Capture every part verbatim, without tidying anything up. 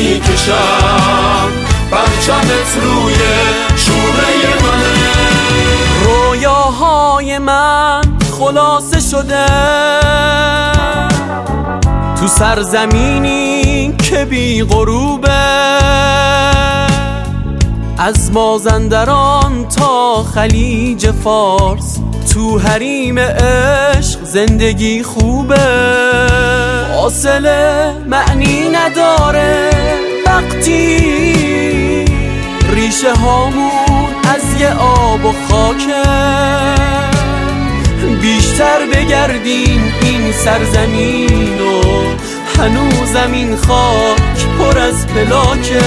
میکشم، پرچمت روی شونه منه. رویاهای من خلاصه شده تو سرزمینی که بی غروبه، از مازندران تا خلیج فارس تو حریم عشق زندگی خوبه. فاصله معنی نداره وقتی ریشه هامون از یه آب و خاکه. بیشتر بگردیم این سرزمین و هنوزم این خاک پر از پلاکه.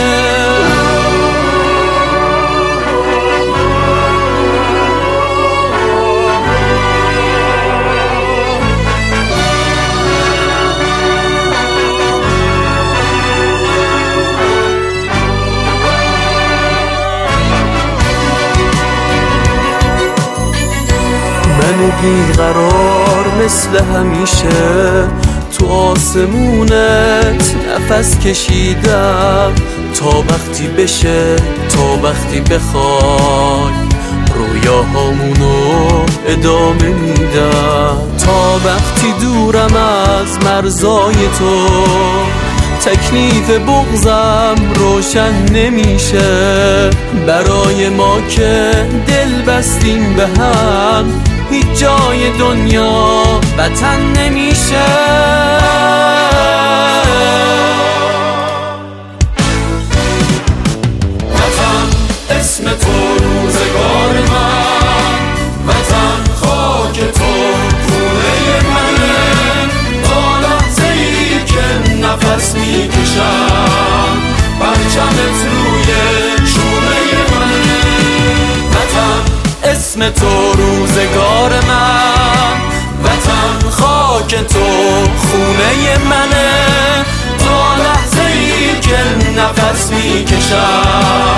من بیقرار مثل همیشه تو آسمونت نفس کشیدم، تا وقتی بشه تا وقتی بخوای رویاهامونو ادامه میدم. تا وقتی دورم از مرزای تو تکلیف بغضم روشن نمیشه. برای ما که دل بستیم به هم هیچ جای دنیا وطن نمیشه. وطن اسم تو روزگار من، وطن خاک تو خونه منه. تا لحظه ای که نفس میکشم، پرچمت روی شونه منه. وطن اسم تو روزگار من، وطن خاک تو خونه منه. تا لحظه ای که نفس میکشم،